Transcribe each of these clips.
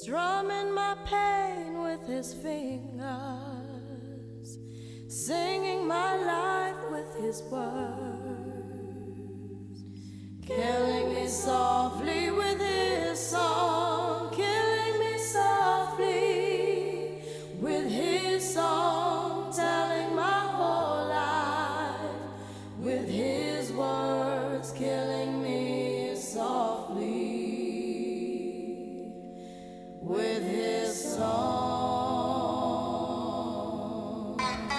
strumming my pain with his fingers, singing my life with his words, killing me softly with his song, killing me softly with his song, telling my whole life with his words, killing me softly with his song.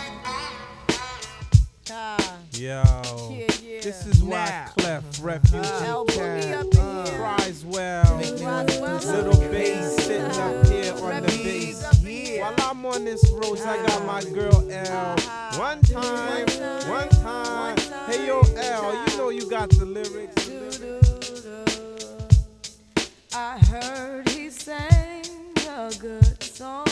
Yo, Yeah. this is why Clef Refugee Cat cries well. Little bass sitting up here on the bass. While I'm on this road, I got my girl L. One time. Hey yo L, you know you got the lyrics. I heard he sang a good song.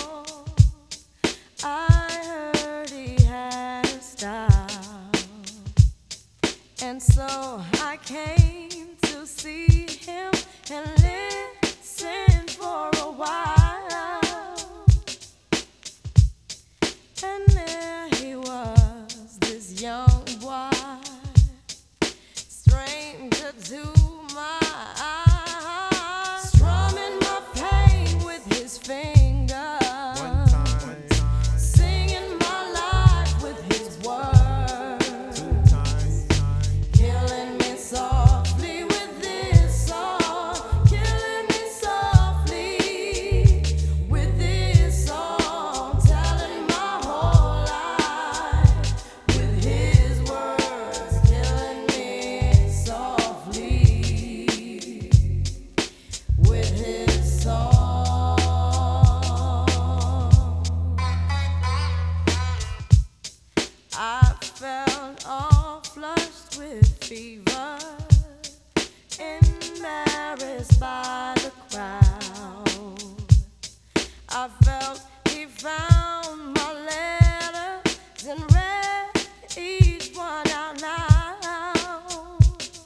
I heard he had a style, and so I came to see him and listen for a while. And there he was, this young boy, stranger to my eyes, strumming my pain with his fingers, singing my life with his words, killing me softly with this song, killing me softly with this song, telling my whole life with his words, killing me softly with his song. I felt all flushed with fever, embarrassed by the crowd. I felt he found my letters and read each one out loud.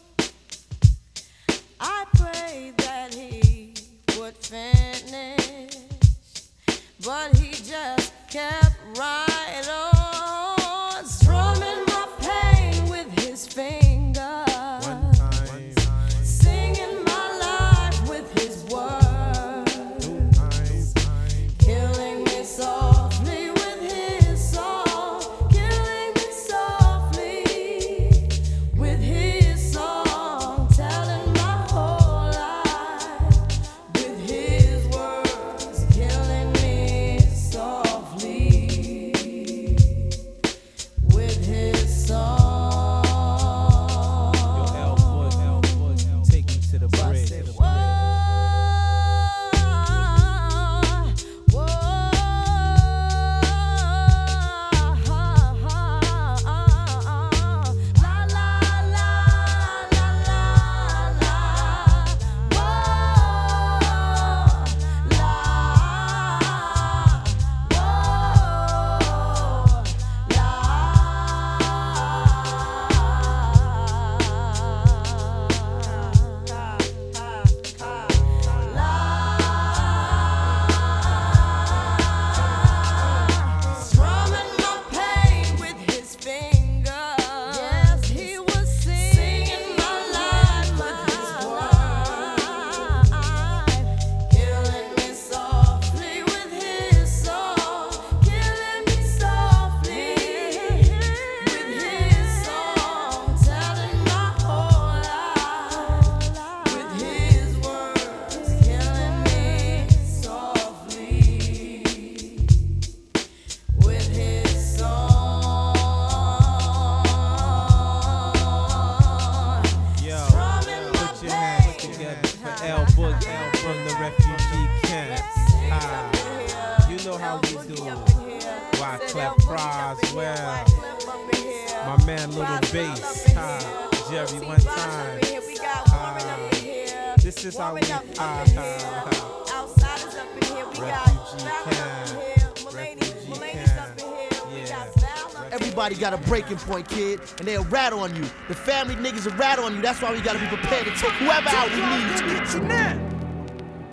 I prayed that he would finish, but he just kept right on, strumming my pain with his fingers, singing my life with his words, killing me softly with his song, killing me softly with his song, telling my whole life with his words, killing me softly with his song. Yo, L Foot, take me to the bridge. Strumming my pain with his fingers. Yes, he was singing my life with his words, killing me softly with his song, killing me softly with his song, telling my whole life with his words, killing me softly with his song. Yo, Strumming my put your hands pain. together for L Book, L from the refugee camp. You know how we do. Why Clef cries well. My man Little Bass, Jerry one time. This is how we Outsiders up in here, we got Refugee Fallon camp. up in here, Refugee Mulaney's camp. up in here, we Yeah. got Sal up in here. Everybody got a breaking point, kid, and they'll rat on you. The family niggas will rat on you. That's why we gotta be prepared to take whoever out we need to.